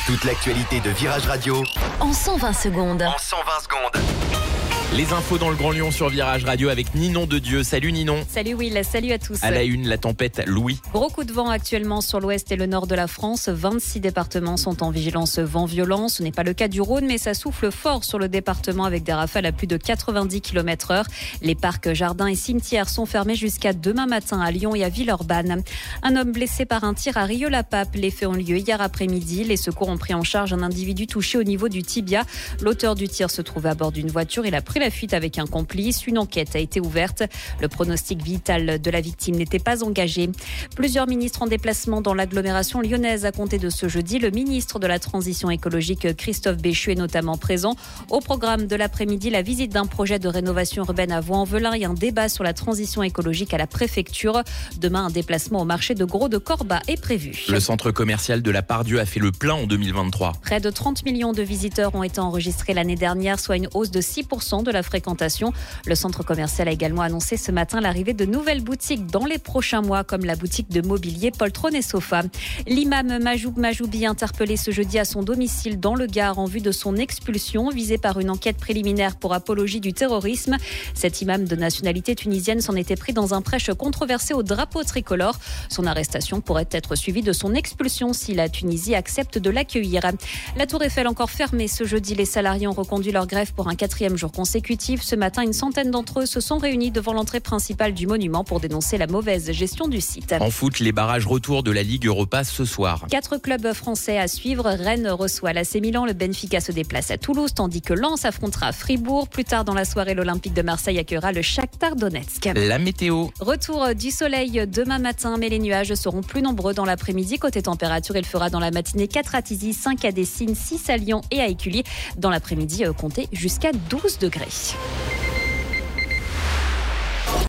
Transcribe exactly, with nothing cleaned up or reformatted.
Toute l'actualité de Virage Radio en cent vingt secondes. En cent vingt secondes. Les infos dans le Grand Lyon sur Virage Radio avec Ninon de Dieu. Salut Ninon. Salut Will, salut à tous. À la une, la tempête Louis. Gros coup de vent actuellement sur l'ouest et le nord de la France. vingt-six départements sont en vigilance vent violent. Ce n'est pas le cas du Rhône, mais ça souffle fort sur le département avec des rafales à plus de quatre-vingt-dix kilomètres heure. Les parcs, jardins et cimetières sont fermés jusqu'à demain matin à Lyon et à Villeurbanne. Un homme blessé par un tir à Rieux-la-Pape. Les faits ont lieu hier après-midi. Les secours ont pris en charge un individu touché au niveau du tibia. L'auteur du tir se trouvait à bord d'une voiture. Il a pris la fuite avec un complice. Une enquête a été ouverte. Le pronostic vital de la victime n'était pas engagé. Plusieurs ministres en déplacement dans l'agglomération lyonnaise à compter de ce jeudi. Le ministre de la Transition écologique, Christophe Béchu, est notamment présent. Au programme de l'après-midi, la visite d'un projet de rénovation urbaine à Vaux-en-Velin et un débat sur la transition écologique à la préfecture. Demain, un déplacement au marché de Gros de Corba est prévu. Le centre commercial de la Part-Dieu a fait le plein en deux mille vingt-trois. Près de trente millions de visiteurs ont été enregistrés l'année dernière, soit une hausse de six pour cent de la fréquentation. Le centre commercial a également annoncé ce matin l'arrivée de nouvelles boutiques dans les prochains mois, comme la boutique de mobilier Poltron et Sofa. L'imam Majoub Majoubi, interpellé ce jeudi à son domicile dans le Gard en vue de son expulsion, visé par une enquête préliminaire pour apologie du terrorisme. Cet imam de nationalité tunisienne s'en était pris dans un prêche controversé au drapeau tricolore. Son arrestation pourrait être suivie de son expulsion si la Tunisie accepte de l'accueillir. La Tour Eiffel encore fermée ce jeudi. Les salariés ont reconduit leur grève pour un quatrième jour consécutif. Ce matin, une centaine d'entre eux se sont réunis devant l'entrée principale du monument pour dénoncer la mauvaise gestion du site. En foot, les barrages retour de la Ligue Europa ce soir. Quatre clubs français à suivre. Rennes reçoit l'A C Milan, le Benfica se déplace à Toulouse, tandis que Lens affrontera Fribourg. Plus tard dans la soirée, l'Olympique de Marseille accueillera le Shakhtar Donetsk. La météo. Retour du soleil demain matin, mais les nuages seront plus nombreux dans l'après-midi. Côté température, il fera dans la matinée quatre à Tizi, cinq à Dessines, six à Lyon et à Écully. Dans l'après-midi, comptez jusqu'à douze degrés.